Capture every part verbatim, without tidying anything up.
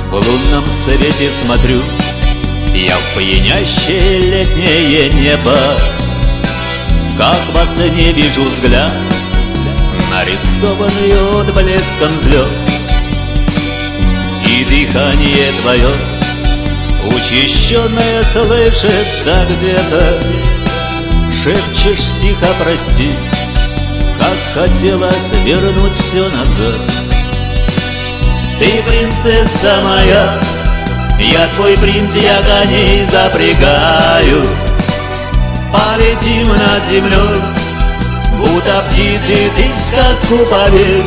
В лунном свете смотрю я в пьянящее летнее небо, как во сне вижу взгляд, нарисованный отблеском звезд. И дыхание твое учащенное слышится где-то. Шепчешь тихо прости, как хотелось вернуть все назад. Ты принцесса моя, я твой принц, я коней запрягаю. Полетим над землей, будто птицы, ты в сказку поверь.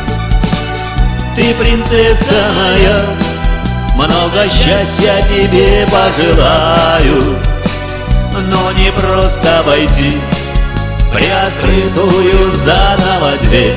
Ты принцесса моя, много счастья тебе пожелаю. Но не просто войти в приоткрытую заново дверь,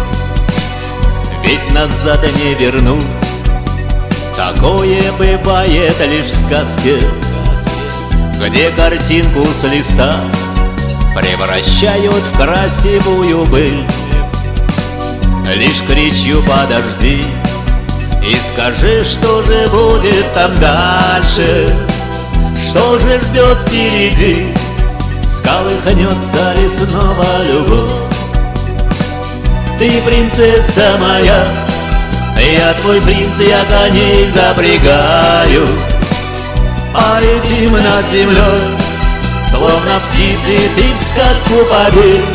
ведь назад не вернуть. Такое бывает лишь в сказке, где картинку с листа превращают в красивую быль. Лишь кричу подожди и скажи, что же будет там дальше, что же ждет впереди, всколыхнется ли снова любовь. Ты принцесса моя, я твой принц, я коней запрягаю. Полетим над землей, словно птицы, ты в сказку поверь.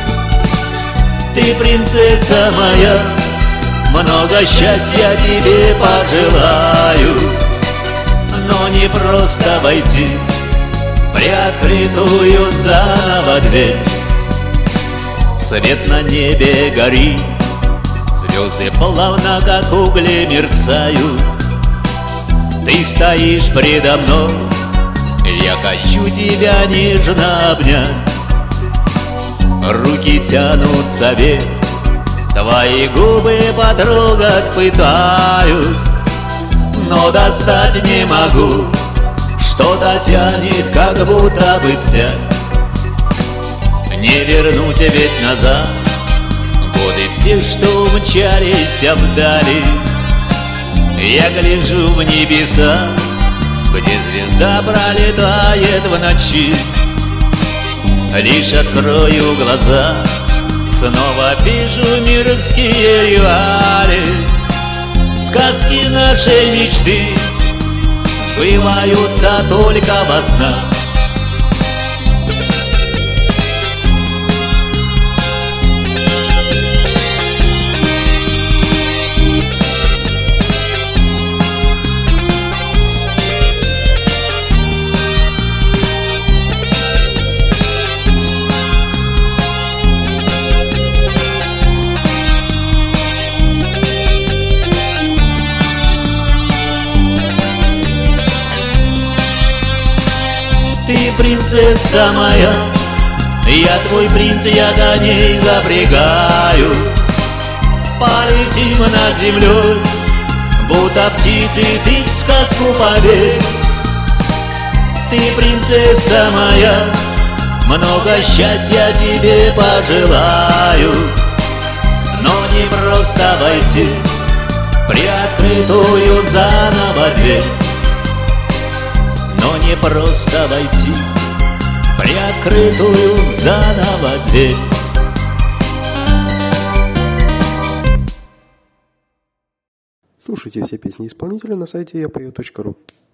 Ты принцесса моя, много счастья тебе пожелаю. Но не просто войти в приоткрытую заново дверь. Свет на небе горит, звезды плавно, как угли, мерцают. Ты стоишь предо мной, я хочу тебя нежно обнять. Руки тянутся вверх, твои губы потрогать пытаюсь, но достать не могу, что-то тянет, как будто бы вспять. Не вернуть ведь назад годы все, что мчались вдали. Я гляжу в небеса, где звезда пролетает в ночи. Лишь открою глаза, снова вижу мирские реалии. Сказки нашей мечты сбываются только во снах. Ты принцесса моя, я твой принц, я коней запрягаю. Полетим над землей, будто птицы, ты в сказку поверь. Ты принцесса моя, много счастья тебе пожелаю. Но не просто войти в приоткрытую заново дверь. Но не просто войти в приоткрытую заново дверь. Слушайте все песни исполнителя на сайте я пою точка ру.